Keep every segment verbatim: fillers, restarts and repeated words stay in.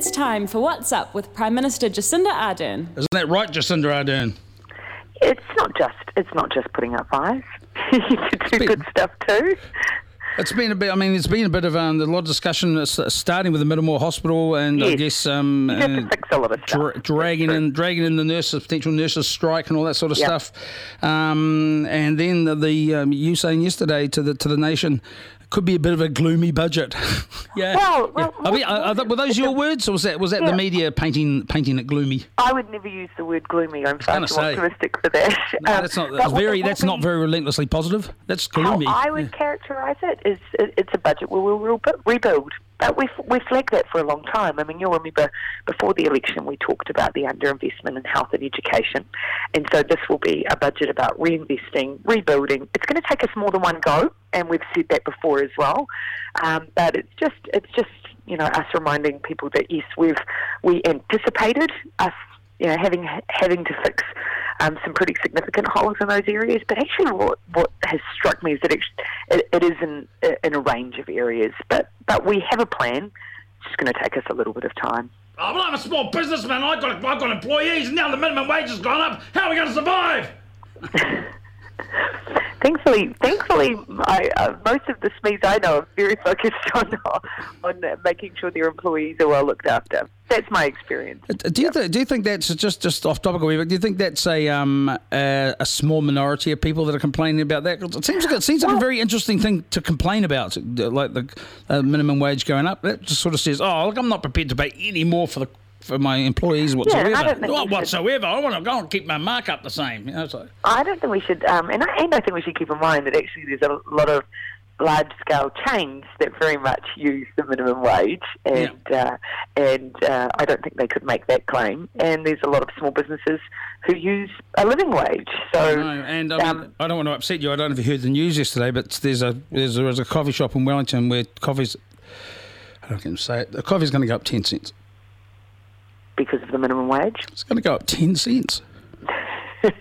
It's time for What's Up with Prime Minister Jacinda Ardern. Isn't that right, Jacinda Ardern? It's not just it's not just putting up fires. You can do been, good stuff too. It's been a bit. I mean, there's been a bit of um, a lot of discussion, uh, starting with the Middlemore Hospital, and yes. I guess um, you have to fix a lot of stuff. Dra- dragging in, dragging in the nurses, potential nurses strike, and all that sort of yep. stuff. Um, and then the, the um, you saying yesterday to the to the nation. Could be a bit of a gloomy budget. yeah. Well, well yeah. I mean, are, are, were those your words, or was that was that yeah. the media painting painting it gloomy? I would never use the word gloomy. I'm far too say. optimistic for that. No, um, that's not. That's very. That's be, not very relentlessly positive. That's gloomy. How I would yeah. characterise it is it, it's a budget where we'll rebuild. But we've, we've flagged that for a long time. I mean, you'll remember before the election we talked about the underinvestment in health and education. And so this will be a budget about reinvesting, rebuilding. It's going to take us more than one go, and we've said that before as well. Um, but it's just, it's just, you know, us reminding people that, yes, we've we anticipated us, you know, having having to fix um, some pretty significant holes in those areas. But actually, what what has struck me is that it, it, it is in in a range of areas. But but we have a plan. It's just going to take us a little bit of time. Oh, well, I'm a small businessman. I've got I've got employees, and now the minimum wage has gone up. How are we going to survive? Thankfully, thankfully, I, uh, most of the S M Es I know are very focused on on making sure their employees are well looked after. That's my experience. Do you yep. th- do you think that's just just off topic? Do you think that's a um a, a small minority of people that are complaining about that? It seems like it seems like well, a very interesting thing to complain about, like the uh, minimum wage going up. That just sort of says, oh, look, I'm not prepared to pay any more for the. For my employees whatsoever. Yeah, I don't think Not we whatsoever. I want to go and keep my markup the same. You know, so. I don't think we should, um, and, I, and I think we should keep in mind that actually there's a lot of large-scale chains that very much use the minimum wage, and yeah. uh, and uh, I don't think they could make that claim. And there's a lot of small businesses who use a living wage. So, no, and I, mean, um, I don't want to upset you. I don't know if you heard the news yesterday, but there's a there's a, there's a coffee shop in Wellington where coffee's I don't can say it. The coffee's going to go up ten cents. Because of the minimum wage? It's going to go up ten cents. I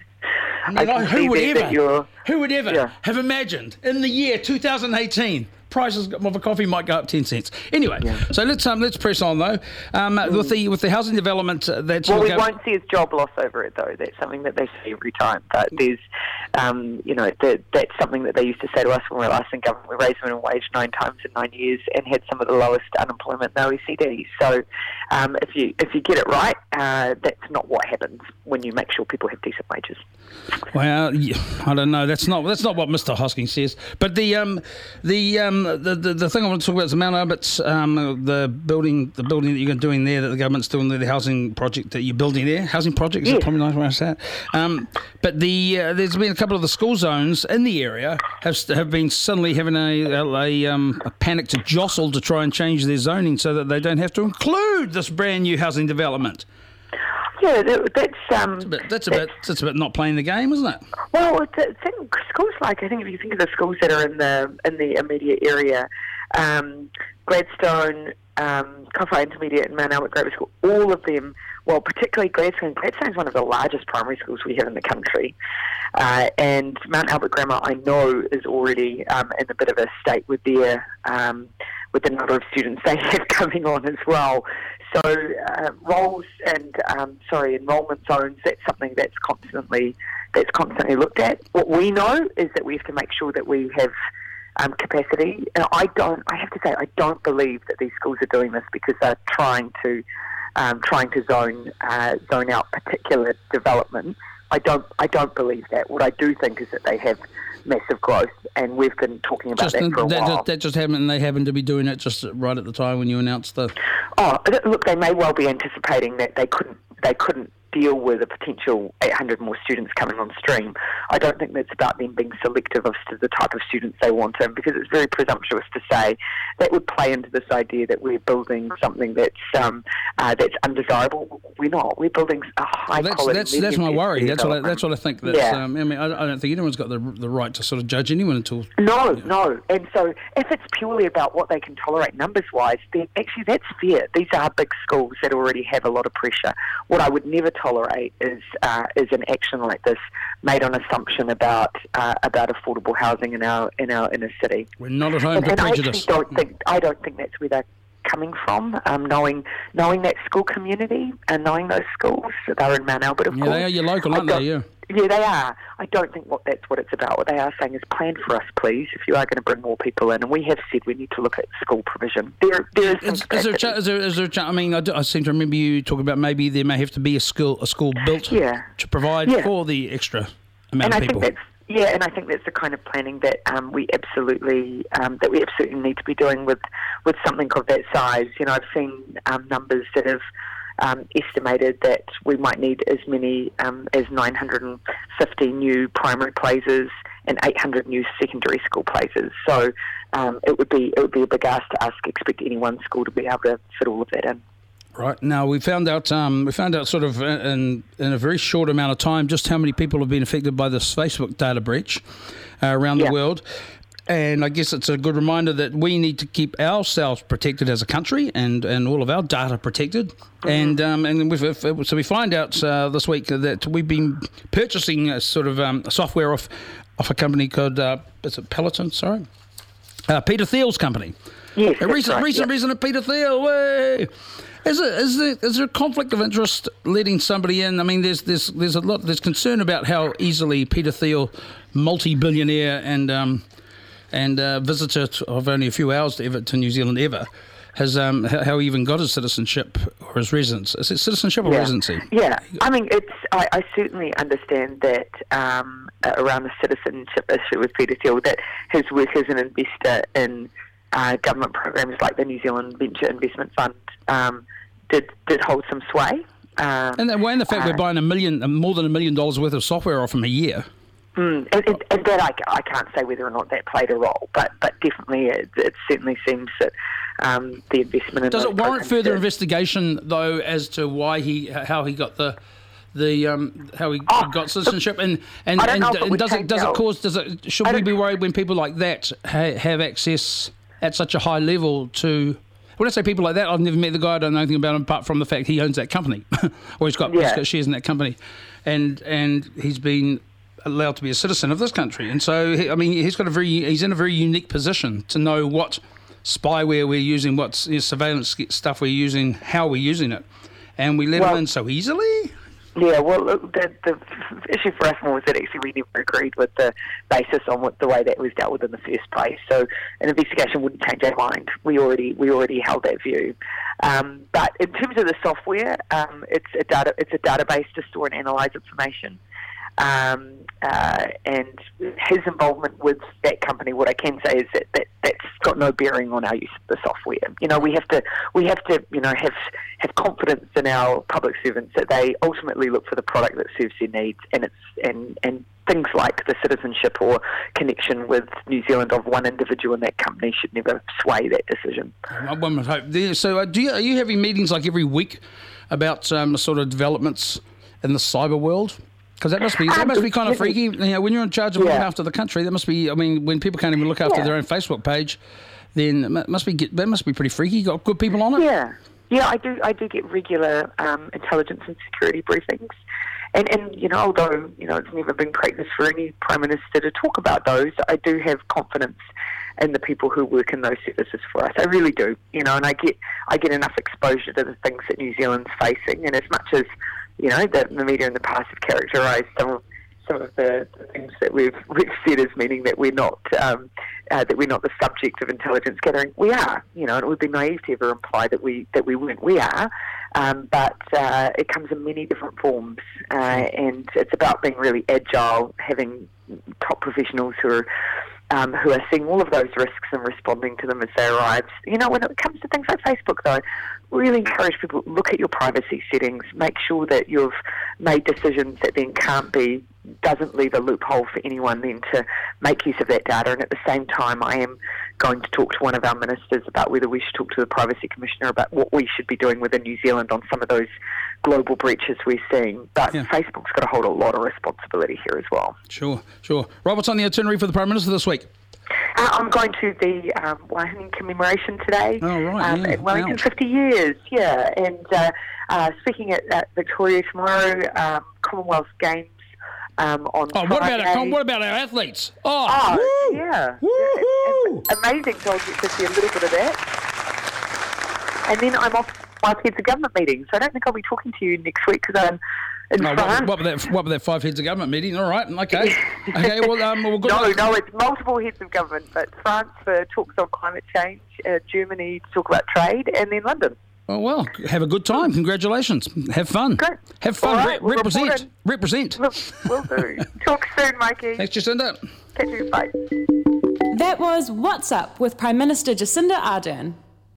mean, I like, who would ever, who would ever yeah. have imagined in the year two thousand eighteen prices of a coffee might go up ten cents? Anyway, yeah. so let's um, let's press on though. Um, mm. With the with the housing development, uh, that's well, we go- won't see as job loss over it though. That's something that they say every time. But there's, um, you know, that, that's something that they used to say to us when we were last in government. We raised minimum wage nine times in nine years and had some of the lowest unemployment in O E C D. So, um, if you if you get it right, uh, that's not what happens when you make sure people have decent wages. Well, I don't know. That's not that's not what Mister Hosking says. But the um the um the, the, the thing I want to talk about is the Mount Albert, um the building the building that you're doing there, that the government's doing there, the housing project that you're building there, housing project. Is yes. it probably nice when I say that? Um, but the uh, there's been a couple of the school zones in the area have have been suddenly having a a, a, um, a panic to jostle to try and change their zoning so that they don't have to include this brand new housing development. Yeah, that, that's um. That's a bit. That's a bit. That's a bit not playing the game, isn't it? Well, it's, it's in schools like I think if you think of the schools that are in the in the immediate area, um, Gladstone, um, Kowhai Intermediate, and Mount Albert Grammar School, all of them. Well, particularly Gladstone. Gladstone is one of the largest primary schools we have in the country, uh, and Mount Albert Grammar, I know, is already um, in a bit of a state with their um, with the number of students they have coming on as well. So uh, roles and um, sorry enrolment zones, that's something that's constantly that's constantly looked at. What we know is that we have to make sure that we have um, capacity. And I don't. I have to say I don't believe that these schools are doing this because they're trying to um, trying to zone uh, zone out particular development. I don't. I don't believe that. What I do think is that they have massive growth, and we've been talking about just, that for a that, while. That just happened, and they happened to be doing it just right at the time when you announced the. Oh, look, they may well be anticipating that they couldn't. They couldn't deal with a potential eight hundred more students coming on stream. I don't think that's about them being selective as to the type of students they want in, because it's very presumptuous to say that would play into this idea that we're building something that's um, uh, that's undesirable. We're not. We're building a high well, that's, quality. That's that's my worry. That's what I, that's what I think. That's, yeah. um, I mean, I, I don't think anyone's got the the right to sort of judge anyone until. No, you know. no. And so, if it's purely about what they can tolerate numbers-wise, then actually that's fair. These are big schools that already have a lot of pressure. What I would never tolerate is uh, is an action like this made on assumption about uh, about affordable housing in our in our inner city. We're not at home and, for and prejudice. I actually don't think I don't think that's where they're coming from, um, knowing knowing that school community and knowing those schools. So they're in Mount Albert, of Yeah, course. they are your local, aren't they? Yeah. Yeah, they are. I don't think what that's what it's about. What they are saying is plan for us, please, if you are going to bring more people in. And we have said we need to look at school provision. There, there is some Is, is there, a cha- is there, is there a cha- I mean, I, do, I seem to remember you talking about maybe there may have to be a school, a school built Yeah. to provide Yeah. for the extra amount and of I people. think that's yeah, and I think that's the kind of planning that um, we absolutely um, that we absolutely need to be doing with, with something of that size. You know, I've seen um, numbers that have um, estimated that we might need as many um, as nine hundred fifty new primary places and eight hundred new secondary school places. So um, it would be it would be a big ask to ask expect any one school to be able to fit all of that in. Right. Now, we found out um, we found out sort of in, in a very short amount of time just how many people have been affected by this Facebook data breach uh, around Yeah. the world. And I guess it's a good reminder that we need to keep ourselves protected as a country and, and all of our data protected. Mm-hmm. And um, and we've, if, so we find out uh, this week that we've been purchasing a sort of um, software off, off a company called, uh, is it Peloton? Sorry? Uh, Peter Thiel's company. Yes, a that's recent, right, recent yeah. reason at Peter Thiel. Way. Is it is there is there a conflict of interest letting somebody in? I mean, there's there's there's a lot there's concern about how easily Peter Thiel, multi-billionaire and um and uh, visitor to, of only a few hours to ever to New Zealand ever, has um how, how he even got his citizenship or his residence. Is it citizenship or yeah. residency? Yeah, I mean, it's. I, I certainly understand that um, uh, around the citizenship issue with Peter Thiel, that his work as an investor in uh, government programs like the New Zealand Venture Investment Fund um, did did hold some sway. Um, And the, and the fact uh, we're buying a million, more than a million dollars worth of software off him a year. Mm, and, and, and that I, I can't say whether or not that played a role, but but definitely it, it certainly seems that um, the investment in Does those it warrant programs further did. investigation though as to why he, how he got the, the um, how he Oh, got citizenship, and and, I don't and, know if it and would does it take does it out- cause does it should I we don't- be worried when people like that ha- have access at such a high level to? When I say people like that, I've never met the guy. I don't know anything about him apart from the fact he owns that company, or he's got, he's Yeah. got shares in that company, and and he's been allowed to be a citizen of this country, and so he, I mean he's got a very he's in a very unique position to know what spyware we're using, what you know, surveillance stuff we're using, how we're using it, and we let Well- him in so easily. Yeah, well, look, the, the issue for us more was that actually we never agreed with the basis on what, the way that was dealt with in the first place. So an investigation wouldn't change our mind. We already we already held that view. Um, but in terms of the software, um, it's a data it's a database to store and analyse information. Um, uh, and his involvement with that company, what I can say is that, that that's got no bearing on our use of the software. You know, we have to we have to you know have have confidence in our public servants that they ultimately look for the product that serves their needs, and it's and and things like the citizenship or connection with New Zealand of one individual in that company should never sway that decision. One would hope. There- So, uh, do you, are you having meetings like every week about um, sort of developments in the cyber world? Because that must be that Um, must be kind of yeah. freaky. You know, when you're in charge of looking Yeah. after the country, that must be. I mean, when people can't even look after Yeah. their own Facebook page, then it mu- must be that must be pretty freaky. You got good people on it. Yeah, yeah, I do. I do get regular um, intelligence and security briefings, and and you know, although you know it's never been practice for any prime minister to talk about those, I do have confidence in the people who work in those services for us. I really do. You know, and I get I get enough exposure to the things that New Zealand's facing, and as much as you know, the, the media in the past have characterised some of some of the, the things that we've we've said as meaning that we're not um, uh, that we're not the subject of intelligence gathering. We are, you know, and it would be naive to ever imply that we that we weren't. We are, um, but uh, it comes in many different forms, uh, and it's about being really agile, having top professionals who are. Um, who are seeing all of those risks and responding to them as they arise. You know, when it comes to things like Facebook, though, really encourage people to look at your privacy settings, make sure that you've made decisions that then can't be, doesn't leave a loophole for anyone then to make use of that data. And at the same time, I am going to talk to one of our ministers about whether we should talk to the Privacy Commissioner about what we should be doing within New Zealand on some of those global breaches we're seeing. But Yeah. Facebook's got to hold a lot of responsibility here as well. Sure, sure. Rob, what's on the itinerary for the Prime Minister this week? Uh, I'm going to the um, Waihingi commemoration today. Oh, right, um, yeah, in Wellington, ouch. fifty years, yeah. And uh, uh, speaking at, at Victoria tomorrow, um, Commonwealth Games um, on Oh, what about Friday. our, what about our athletes? Oh, Oh, woo! yeah. Woo-hoo! It's amazing, so I'll get to see a little bit of that. and then I'm off to five heads of government meetings. So I don't think I'll be talking to you next week because I'm in No, France. what, what, with that, what with that five heads of government meeting? All right, okay. Okay, well, um, well good No, luck. no, it's multiple heads of government, but France for talks on climate change, uh, Germany to talk about trade, and then London. Oh, well, have a good time. Congratulations. Have fun. Great. Have fun. All right, Re- we'll represent. report in. Represent. Look, we'll do. Talk soon, Mikey. Thanks, Jacinda. Catch you. Bye. That was What's Up with Prime Minister Jacinda Ardern.